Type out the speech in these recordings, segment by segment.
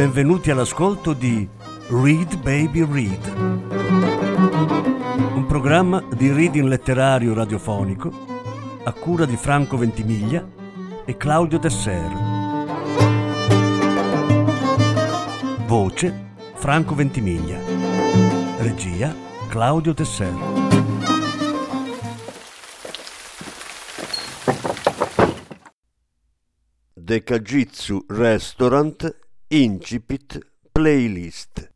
Benvenuti all'ascolto di Read Baby Read, un programma di reading letterario radiofonico a cura di Franco Ventimiglia e Claudio Tesser. Voce Franco Ventimiglia. Regia Claudio Tesser. Dekajitsu Restaurant Incipit Playlist.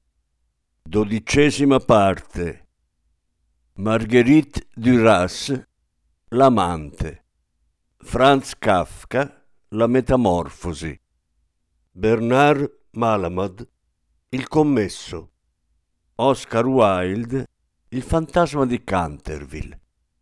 12ª parte. Marguerite Duras, L'amante. Franz Kafka, La metamorfosi. Bernard Malamud, Il commesso. Oscar Wilde, Il fantasma di Canterville.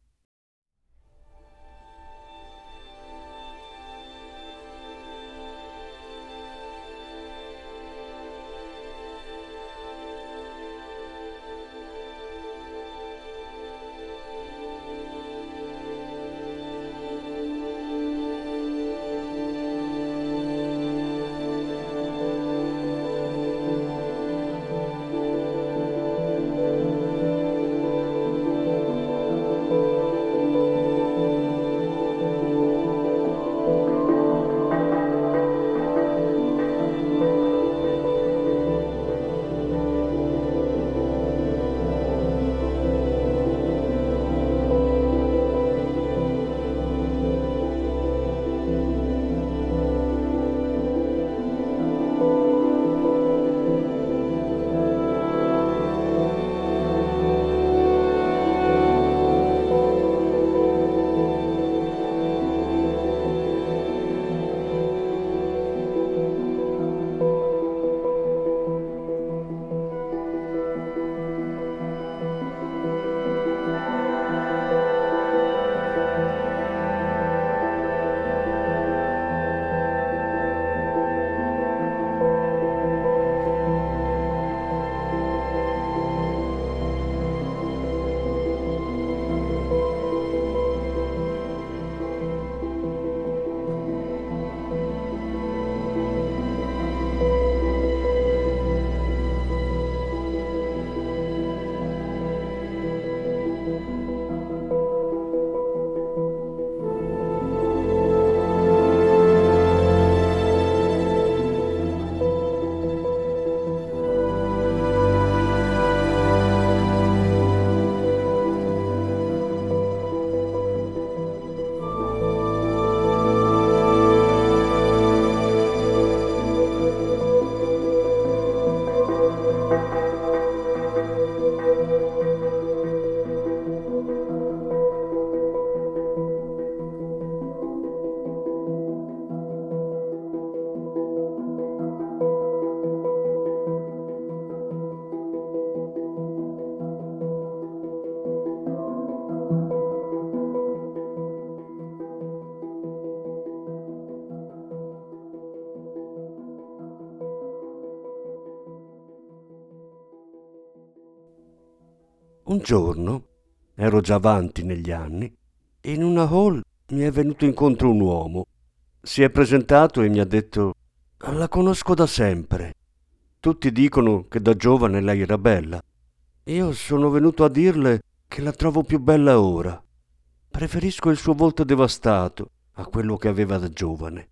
Un giorno, ero già avanti negli anni, e in una hall mi è venuto incontro un uomo. Si è presentato e mi ha detto: «La conosco da sempre. Tutti dicono che da giovane lei era bella. Io sono venuto a dirle che la trovo più bella ora. Preferisco il suo volto devastato a quello che aveva da giovane.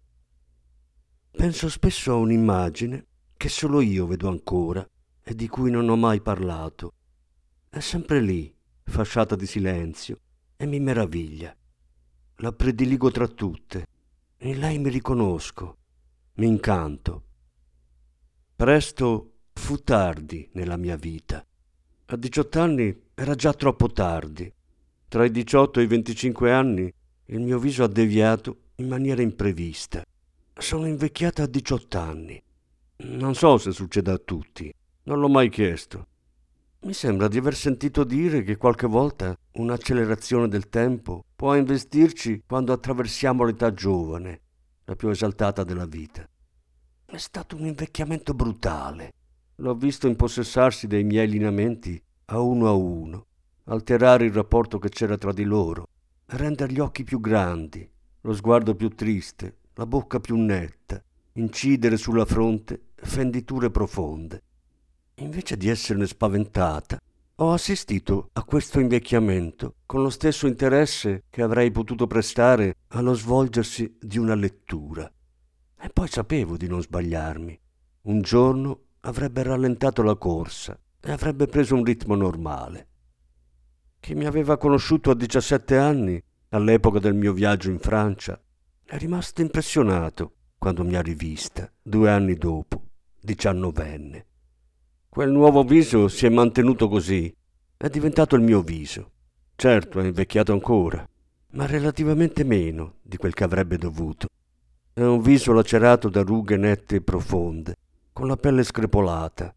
Penso spesso a un'immagine che solo io vedo ancora e di cui non ho mai parlato. È sempre lì, fasciata di silenzio, e mi meraviglia. La prediligo tra tutte. In lei mi riconosco, mi incanto. Presto fu tardi nella mia vita. A 18 anni era già troppo tardi. Tra i 18 e i 25 anni il mio viso ha deviato in maniera imprevista. Sono invecchiata a 18 anni. Non so se succede a tutti, non l'ho mai chiesto. Mi sembra di aver sentito dire che qualche volta un'accelerazione del tempo può investirci quando attraversiamo l'età giovane, la più esaltata della vita. È stato un invecchiamento brutale. L'ho visto impossessarsi dei miei lineamenti a uno, alterare il rapporto che c'era tra di loro, rendere gli occhi più grandi, lo sguardo più triste, la bocca più netta, incidere sulla fronte fenditure profonde. Invece di esserne spaventata, ho assistito a questo invecchiamento con lo stesso interesse che avrei potuto prestare allo svolgersi di una lettura. E poi sapevo di non sbagliarmi. Un giorno avrebbe rallentato la corsa e avrebbe preso un ritmo normale. Chi mi aveva conosciuto a 17 anni, all'epoca del mio viaggio in Francia, è rimasto impressionato quando mi ha rivista, 2 anni dopo, 19enne. Quel nuovo viso si è mantenuto così, è diventato il mio viso. Certo, è invecchiato ancora, ma relativamente meno di quel che avrebbe dovuto. È un viso lacerato da rughe nette e profonde, con la pelle screpolata.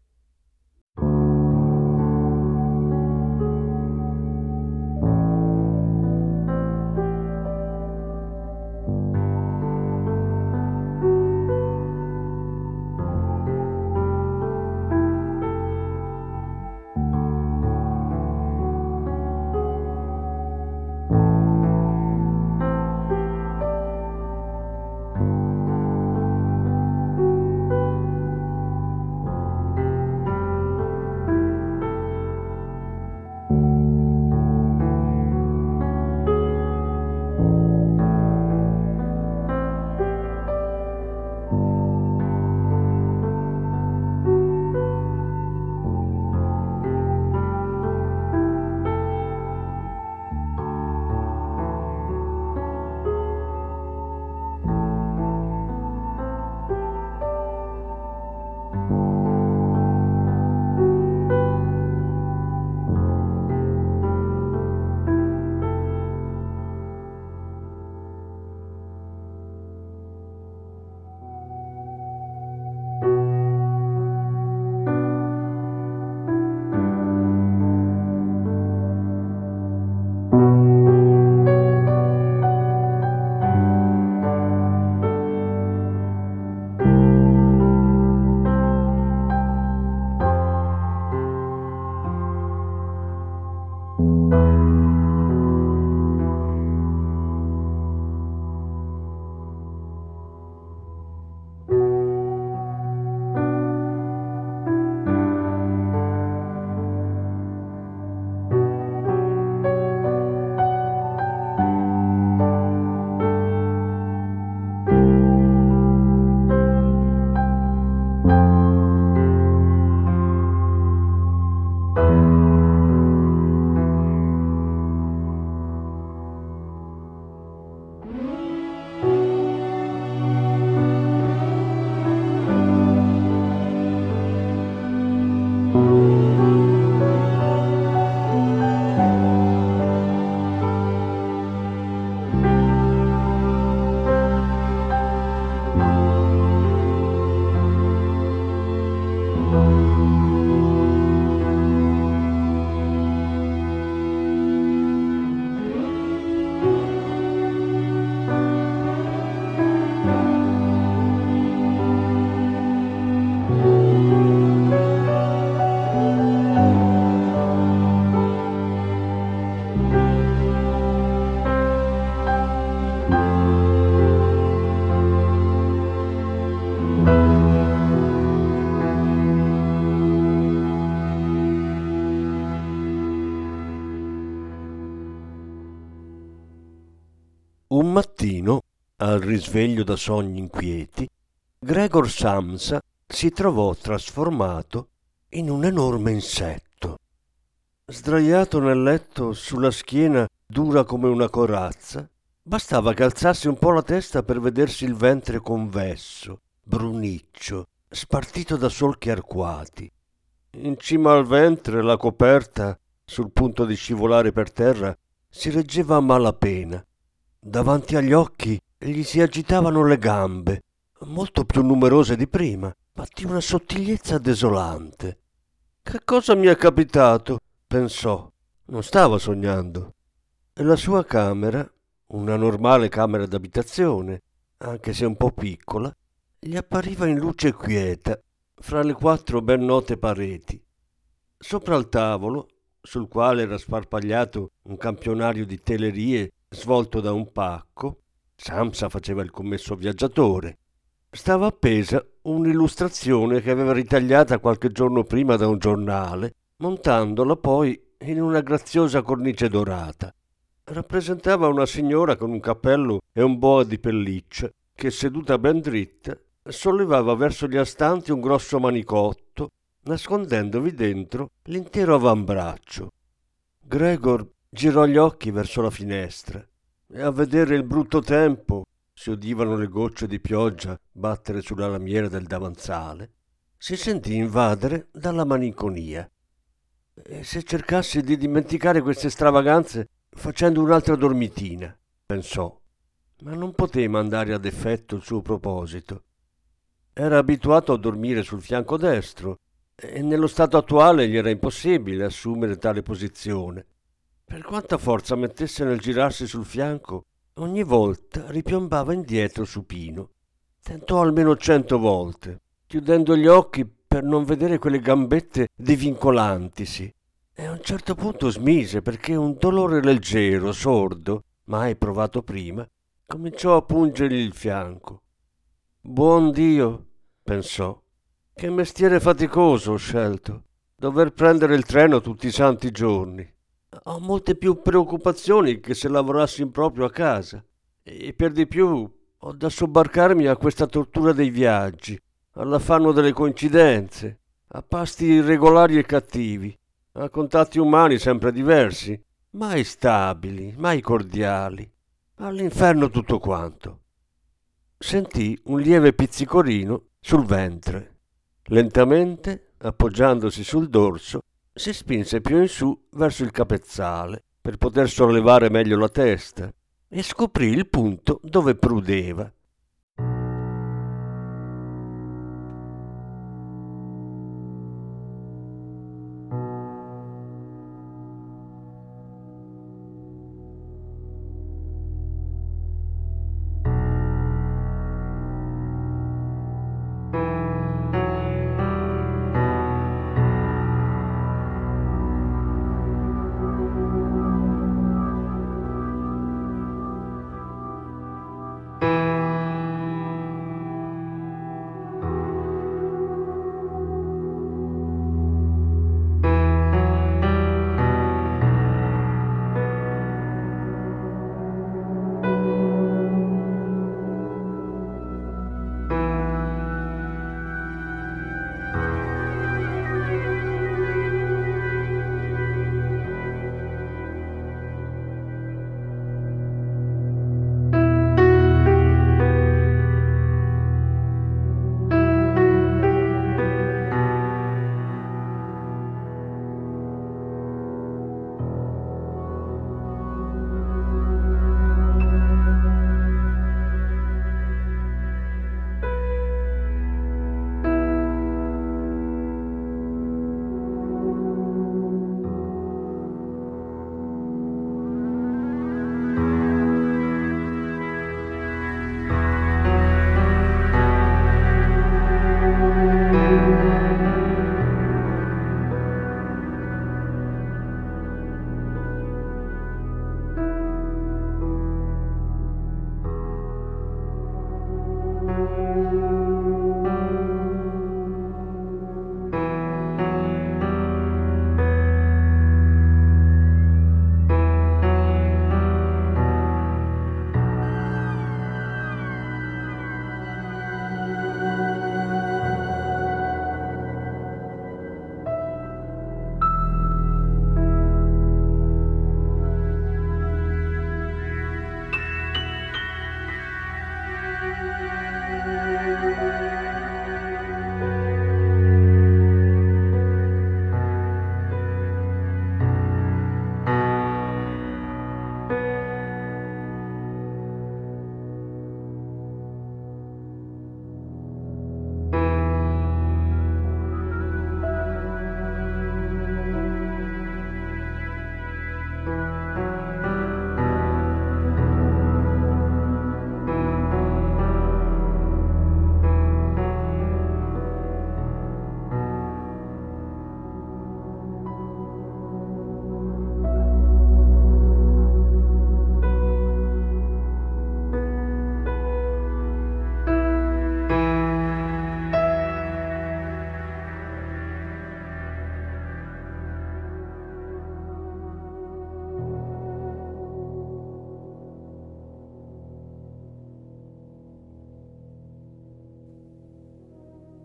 Un mattino, al risveglio da sogni inquieti, Gregor Samsa si trovò trasformato in un enorme insetto. Sdraiato nel letto sulla schiena dura come una corazza, bastava che alzasse un po' la testa per vedersi il ventre convesso, bruniccio, spartito da solchi arcuati. In cima al ventre la coperta, sul punto di scivolare per terra, si reggeva a malapena. Davanti agli occhi gli si agitavano le gambe, molto più numerose di prima, ma di una sottigliezza desolante. Che cosa mi è capitato? Pensò. Non stava sognando. E la sua camera, una normale camera d'abitazione, anche se un po' piccola, gli appariva in luce quieta, fra le 4 ben note pareti. Sopra il tavolo, sul quale era sparpagliato un campionario di telerie svolto da un pacco, Samsa faceva il commesso viaggiatore, stava appesa un'illustrazione che aveva ritagliata qualche giorno prima da un giornale, montandola poi in una graziosa cornice dorata. Rappresentava una signora con un cappello e un boa di pelliccia che, seduta ben dritta, sollevava verso gli astanti un grosso manicotto, nascondendovi dentro l'intero avambraccio. Gregor girò gli occhi verso la finestra e, a vedere il brutto tempo, si udivano le gocce di pioggia battere sulla lamiera del davanzale, si sentì invadere dalla malinconia. E se cercassi di dimenticare queste stravaganze facendo un'altra dormitina, pensò, ma non poté mandare ad effetto il suo proposito. Era abituato a dormire sul fianco destro e nello stato attuale gli era impossibile assumere tale posizione. Per quanta forza mettesse nel girarsi sul fianco, ogni volta ripiombava indietro supino. Tentò almeno 100 volte, chiudendo gli occhi per non vedere quelle gambette divincolantisi, e a un certo punto smise perché un dolore leggero, sordo, mai provato prima, cominciò a pungergli il fianco. Buon Dio, pensò, che mestiere faticoso ho scelto, dover prendere il treno tutti i santi giorni. Ho molte più preoccupazioni che se lavorassi in proprio a casa, e per di più ho da sobbarcarmi a questa tortura dei viaggi, all'affanno delle coincidenze, a pasti irregolari e cattivi, a contatti umani sempre diversi, mai stabili, mai cordiali. All'inferno tutto quanto. Sentì un lieve pizzicorino sul ventre. Lentamente, appoggiandosi sul dorso, si spinse più in su verso il capezzale per poter sollevare meglio la testa e scoprì il punto dove prudeva.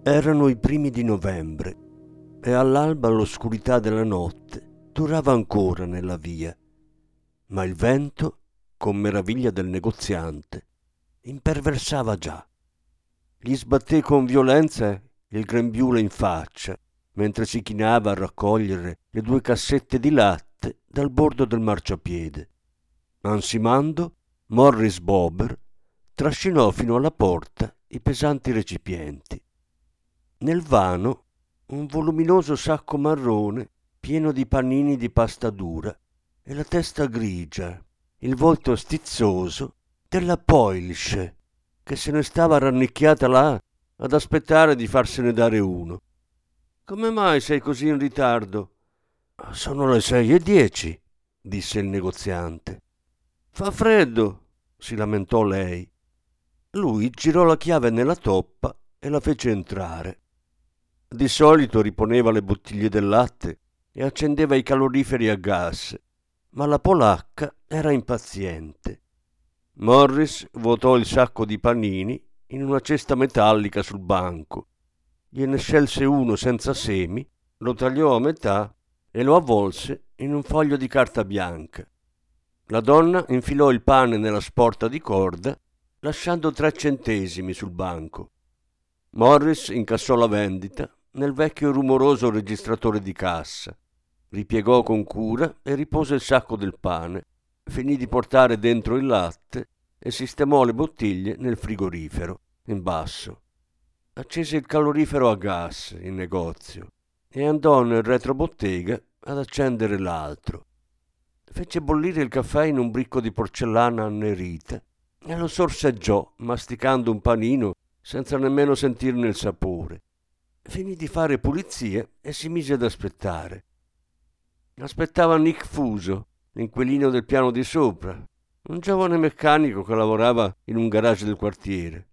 Erano i primi di novembre e all'alba l'oscurità della notte durava ancora nella via, ma il vento, con meraviglia del negoziante, imperversava già. Gli sbatté con violenza il grembiule in faccia, mentre si chinava a raccogliere le 2 cassette di latte dal bordo del marciapiede. Ansimando, Morris Bober trascinò fino alla porta i pesanti recipienti. Nel vano un voluminoso sacco marrone pieno di panini di pasta dura e la testa grigia, il volto stizzoso della Poilsche, che se ne stava rannicchiata là ad aspettare di farsene dare uno. «Come mai sei così in ritardo?» «Sono le 6:10», disse il negoziante. «Fa freddo», si lamentò lei. Lui girò la chiave nella toppa e la fece entrare. Di solito riponeva le bottiglie del latte e accendeva i caloriferi a gas, ma la polacca era impaziente. Morris vuotò il sacco di panini in una cesta metallica sul banco. Gliene scelse uno senza semi, lo tagliò a metà e lo avvolse in un foglio di carta bianca. La donna infilò il pane nella sporta di corda, lasciando 3 centesimi sul banco. Morris incassò la vendita nel vecchio e rumoroso registratore di cassa. Ripiegò con cura e ripose il sacco del pane, finì di portare dentro il latte e sistemò le bottiglie nel frigorifero, in basso. Accese il calorifero a gas in negozio e andò nel retrobottega ad accendere l'altro. Fece bollire il caffè in un bricco di porcellana annerita e lo sorseggiò masticando un panino senza nemmeno sentirne il sapore. Finì di fare pulizie e si mise ad aspettare. Aspettava Nick Fuso, l'inquilino del piano di sopra, un giovane meccanico che lavorava in un garage del quartiere.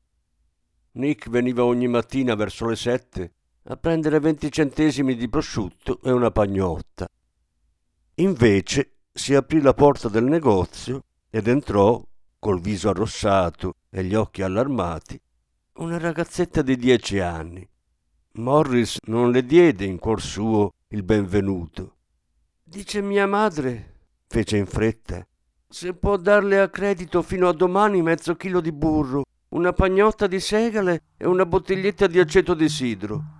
Nick veniva ogni mattina verso le 7 a prendere 20 centesimi di prosciutto e una pagnotta. Invece si aprì la porta del negozio ed entrò, col viso arrossato e gli occhi allarmati, una ragazzetta di 10 anni. Morris non le diede in cuor suo il benvenuto. «Dice mia madre», fece in fretta, «se può darle a credito fino a domani mezzo chilo di burro, una pagnotta di segale e una bottiglietta di aceto di sidro».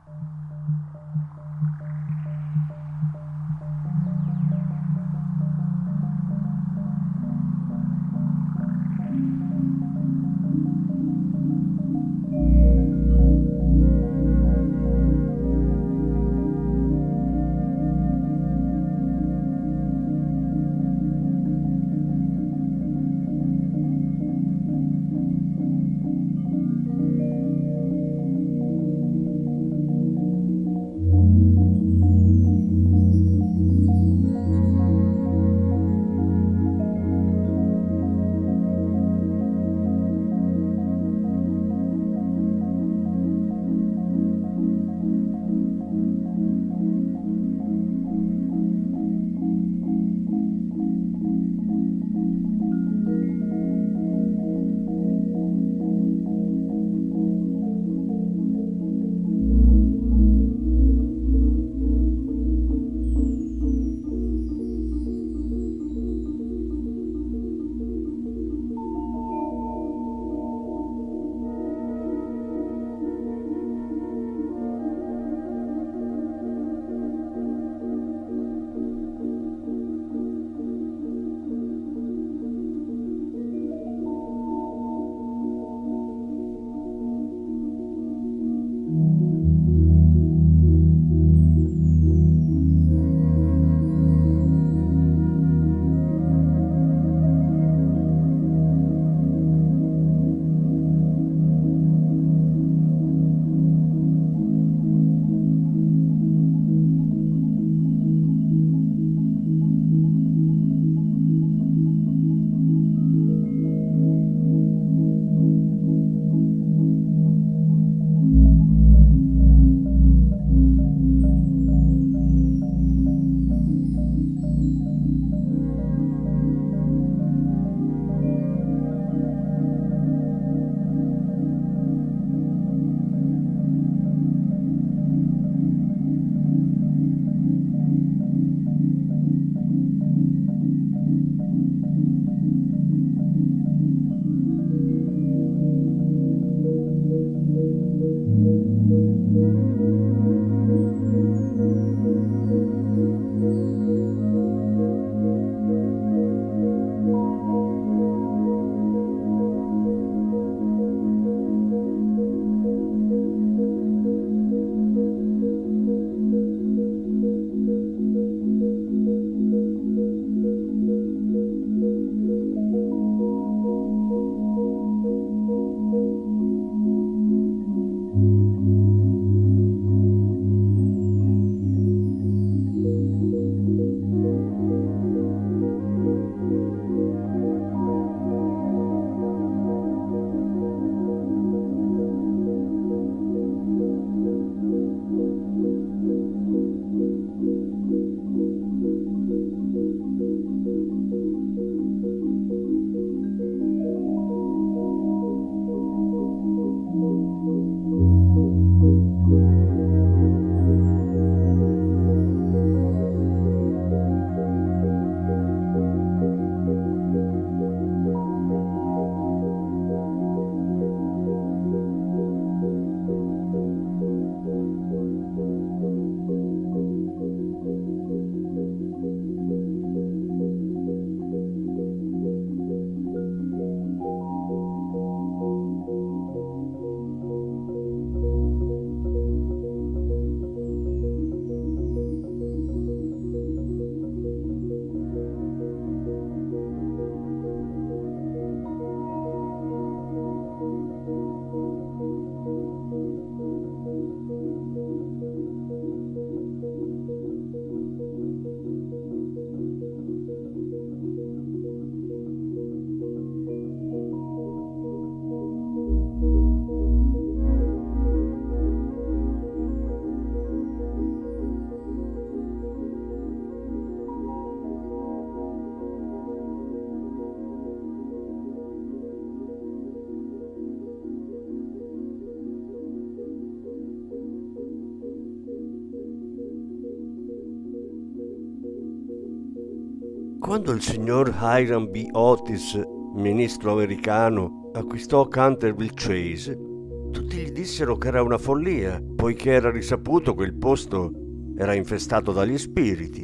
Quando il signor Hiram B. Otis, ministro americano, acquistò Canterville Chase, tutti gli dissero che era una follia, poiché era risaputo che il posto era infestato dagli spiriti.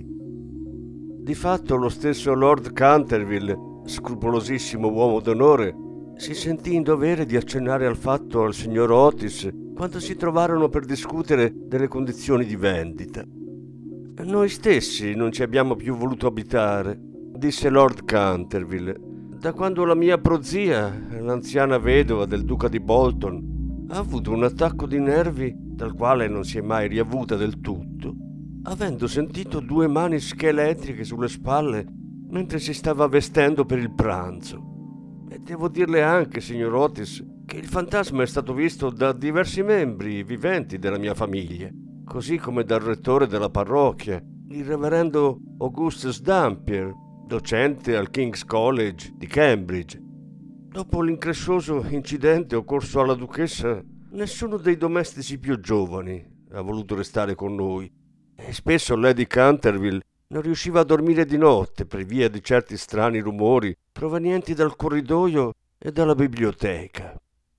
Di fatto lo stesso Lord Canterville, scrupolosissimo uomo d'onore, si sentì in dovere di accennare al fatto al signor Otis quando si trovarono per discutere delle condizioni di vendita. «Noi stessi non ci abbiamo più voluto abitare», disse Lord Canterville, «da quando la mia prozia, l'anziana vedova del duca di Bolton, ha avuto un attacco di nervi dal quale non si è mai riavuta del tutto, avendo sentito 2 mani scheletriche sulle spalle mentre si stava vestendo per il pranzo. E devo dirle anche, signor Otis, che il fantasma è stato visto da diversi membri viventi della mia famiglia, così come dal rettore della parrocchia, il reverendo Augustus Dampier, docente al King's College di Cambridge. Dopo l'increscioso incidente occorso alla duchessa, nessuno dei domestici più giovani ha voluto restare con noi, e spesso Lady Canterville non riusciva a dormire di notte per via di certi strani rumori provenienti dal corridoio e dalla biblioteca».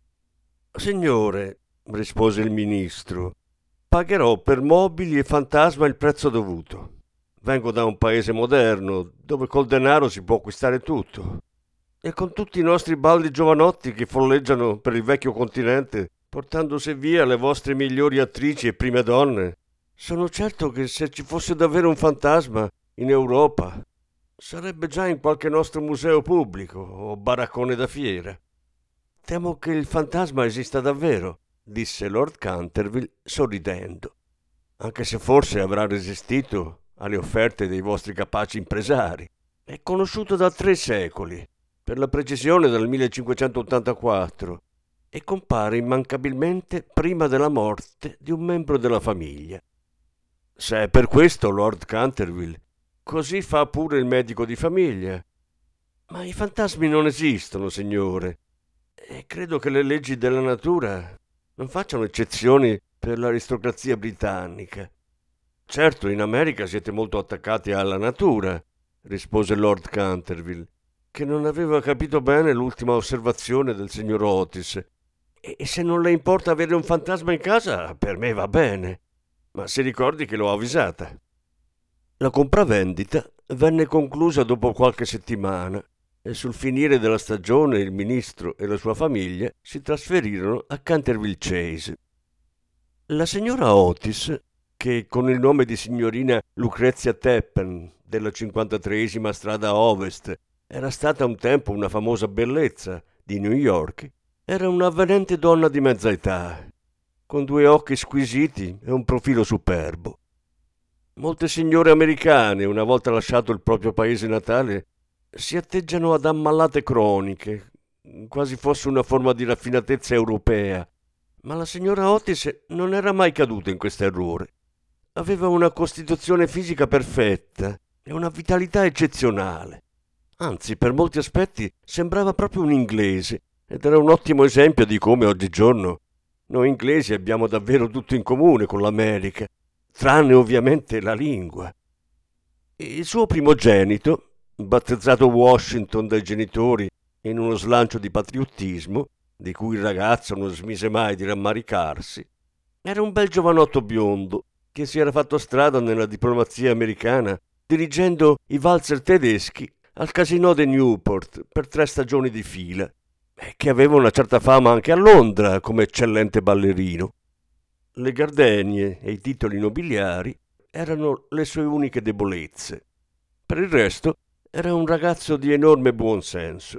«Signore», rispose il ministro, «pagherò per mobili e fantasma il prezzo dovuto. Vengo da un paese moderno, dove col denaro si può acquistare tutto. E con tutti i nostri baldi giovanotti che folleggiano per il vecchio continente, portandosi via le vostre migliori attrici e prime donne, sono certo che se ci fosse davvero un fantasma in Europa, sarebbe già in qualche nostro museo pubblico o baraccone da fiera». «Temo che il fantasma esista davvero», disse Lord Canterville sorridendo, «anche se forse avrà resistito alle offerte dei vostri capaci impresari. È conosciuto da 3 secoli, per la precisione dal 1584, e compare immancabilmente prima della morte di un membro della famiglia. Se è per questo, Lord Canterville, così fa pure il medico di famiglia. Ma i fantasmi non esistono, signore, e credo che le leggi della natura non facciano eccezioni per l'aristocrazia britannica». «Certo, in America siete molto attaccati alla natura», rispose Lord Canterville, che non aveva capito bene l'ultima osservazione del signor Otis. «E se non le importa avere un fantasma in casa, per me va bene, ma si ricordi che l'ho avvisata». La compravendita venne conclusa dopo qualche settimana e sul finire della stagione il ministro e la sua famiglia si trasferirono a Canterville Chase. La signora Otis, che con il nome di signorina Lucrezia Tappan della 53esima strada Ovest era stata un tempo una famosa bellezza di New York, era un'avvenente donna di mezza età, con 2 occhi squisiti e un profilo superbo. Molte signore americane, una volta lasciato il proprio paese natale, si atteggiano ad ammalate croniche, quasi fosse una forma di raffinatezza europea, ma la signora Otis non era mai caduta in questo errore. Aveva una costituzione fisica perfetta e una vitalità eccezionale. Anzi, per molti aspetti sembrava proprio un inglese, ed era un ottimo esempio di come oggigiorno noi inglesi abbiamo davvero tutto in comune con l'America, tranne ovviamente la lingua. Il suo primogenito, battezzato Washington dai genitori in uno slancio di patriottismo, di cui il ragazzo non smise mai di rammaricarsi, era un bel giovanotto biondo che si era fatto strada nella diplomazia americana dirigendo i valzer tedeschi al Casino de Newport per 3 stagioni di fila, e che aveva una certa fama anche a Londra come eccellente ballerino. Le gardenie e i titoli nobiliari erano le sue uniche debolezze. Per il resto era un ragazzo di enorme buonsenso.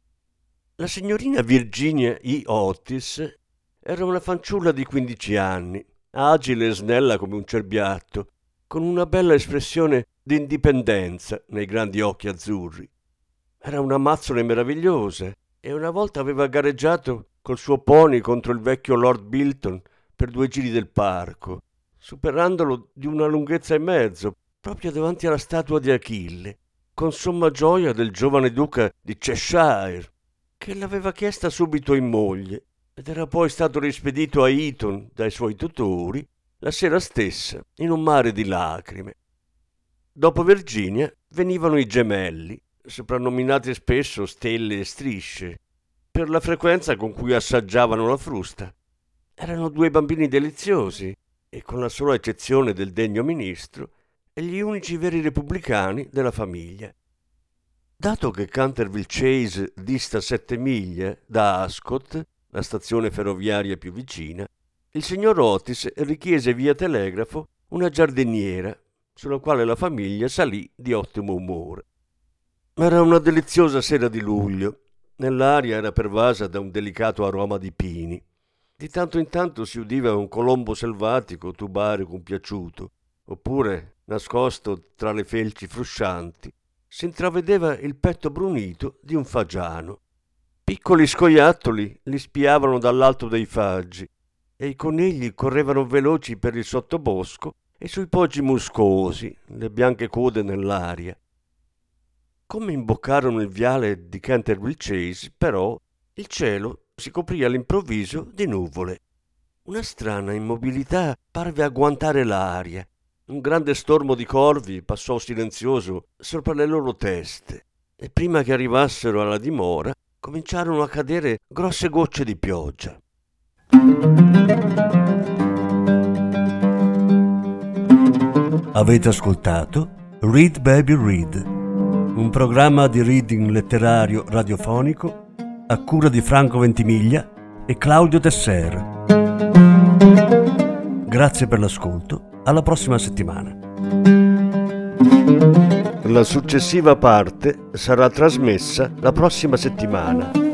La signorina Virginia E. Otis era una fanciulla di 15 anni, agile e snella come un cerbiatto, con una bella espressione di indipendenza nei grandi occhi azzurri. Era una mazzole meravigliosa e una volta aveva gareggiato col suo pony contro il vecchio Lord Bilton per 2 giri del parco, superandolo di una lunghezza e mezzo, proprio davanti alla statua di Achille, con somma gioia del giovane duca di Cheshire, che l'aveva chiesta subito in moglie ed era poi stato rispedito a Eton dai suoi tutori la sera stessa in un mare di lacrime. Dopo Virginia venivano i gemelli, soprannominati spesso stelle e strisce, per la frequenza con cui assaggiavano la frusta. Erano 2 bambini deliziosi e, con la sola eccezione del degno ministro, gli unici veri repubblicani della famiglia. Dato che Canterville Chase dista 7 miglia da Ascot, la stazione ferroviaria più vicina, il signor Otis richiese via telegrafo una giardiniera, sulla quale la famiglia salì di ottimo umore. Era una deliziosa sera di luglio. Nell'aria era pervasa da un delicato aroma di pini. Di tanto in tanto si udiva un colombo selvatico tubare compiaciuto, oppure, nascosto tra le felci fruscianti, si intravedeva il petto brunito di un fagiano. Piccoli scoiattoli li spiavano dall'alto dei faggi e i conigli correvano veloci per il sottobosco e sui poggi muscosi, le bianche code nell'aria. Come imboccarono il viale di Canterville Chase, però, il cielo si coprì all'improvviso di nuvole. Una strana immobilità parve agguantare l'aria. Un grande stormo di corvi passò silenzioso sopra le loro teste e prima che arrivassero alla dimora cominciarono a cadere grosse gocce di pioggia. Avete ascoltato Read Baby Read, un programma di reading letterario radiofonico a cura di Franco Ventimiglia e Claudio Tesser. Grazie per l'ascolto, alla prossima settimana. La successiva parte sarà trasmessa la prossima settimana.